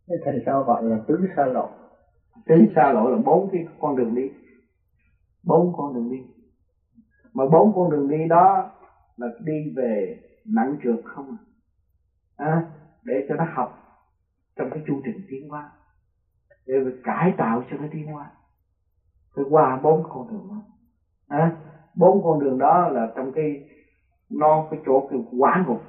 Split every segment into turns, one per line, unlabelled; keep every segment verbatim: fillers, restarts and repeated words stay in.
Thành sao gọi là tứ xa lộ?
Tứ xa lộ là bốn cái con đường đi, bốn con đường đi. Mà bốn con đường đi đó là đi về nặng trược không à, để cho nó học trong cái chu trình tiến hóa, để cải tạo cho nó tiến hóa, phải qua bốn con đường đó. À, bốn con đường đó là trong cái nó cái chỗ cái quả ngục,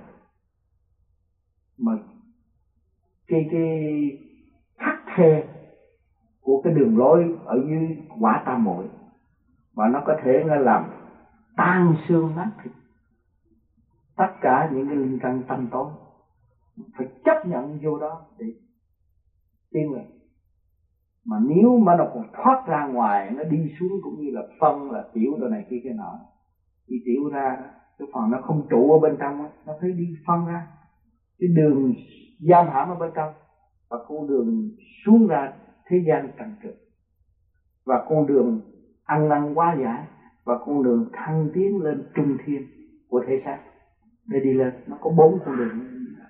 mà cái cái khắc khe của cái đường lối ở dưới quả tam muội, mà nó có thể nó làm tan xương nát thịt tất cả những cái linh căn tâm tối, phải chấp nhận vô đó để tiến lên. Mà nếu mà nó còn thoát ra ngoài, nó đi xuống cũng như là phân là tiểu đồ này kia cái nọ, đi tiểu ra cái phần nó không trụ ở bên trong, nó phải đi phân ra cái đường giam hãm ở bên trong, và con đường xuống ra thế gian trần trực, và con đường ăn năn hóa giải, và con đường thăng tiến lên trung thiên của thể xác để đi lên. Nó có bốn con đường.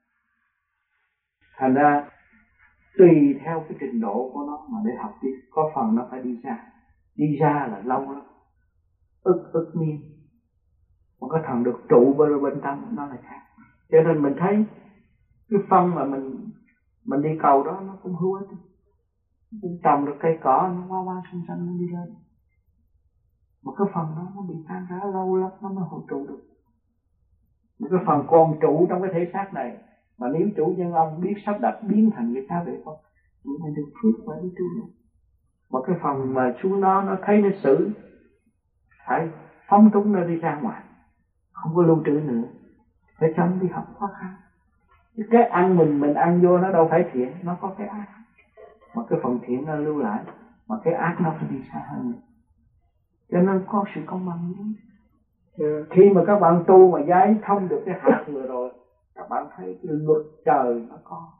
Thành ra tùy theo cái trình độ của nó mà để học đi. Có phần nó phải đi ra, đi ra là lâu lắm, ức ức niên, mà có thằng được trụ bên bên trong nó là khác. Cho nên mình thấy cái phân mà mình mình đi cầu đó nó cũng hữu ích, cũng trồng được cây cỏ nó hoa hoa xanh xanh nó đi lên, mà cái phần đó nó bị tan rã lâu lắm nó mới hội trụ được. Mà cái phần còn trụ trong cái thể xác này, mà nếu chủ nhân ông biết sắp đặt biến thành cái cá vệ Phật, chúng ta được phước phải đi tu nữa. Mà cái phần mà xuống đó nó thấy nó xử, phải phóng túng nó đi ra ngoài, không có lưu trữ nữa, phải chăm đi học khó khăn. Cái ăn mình mình ăn vô nó đâu phải thiện, nó có cái ác, mà cái phần thiện nó lưu lại, mà cái ác nó phải đi xa hơn. Cho nên có sự công bằng đó. Ừ. Khi mà các bạn tu mà giải thông được cái hạ thừa rồi, các bạn thấy cái luật trời nó có,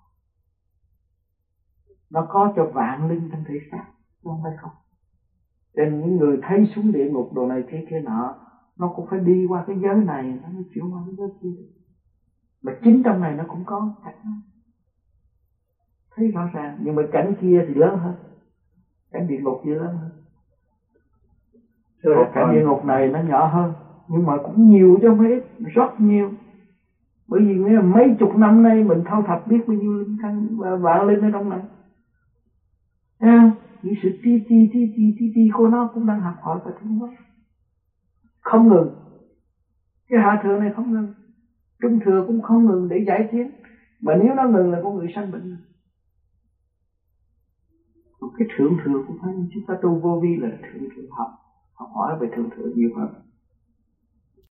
nó có cho vạn linh trong thể xác, không phải không. Cho nên những người thấy xuống địa ngục đồ này thế kia nọ, nó cũng phải đi qua cái giới này, nó mới chịu qua cái giới kia. Mà chính trong này nó cũng có cảnh, thấy rõ ràng. Nhưng mà cảnh kia thì lớn hơn, cảnh địa ngục kia lớn hơn. Rồi cảnh địa ngục này nó nhỏ hơn, nhưng mà cũng nhiều chứ không ít, rất nhiều. Bởi vì mấy chục năm nay mình thâu thập biết bao nhiêu linh căn và vạn linh ở trong này. Thấy không? Những sự ti ti ti ti ti ti của nó cũng đang học hỏi và tiến hóa không ngừng. Cái hạ thừa này không ngừng, trung thừa cũng không ngừng để giải tiến. Mà nếu nó ngừng là con người sanh bệnh. Cái thượng thừa cũng phải, chúng ta tu vô vi là thượng thừa học, học hỏi về thượng thừa nhiều hơn.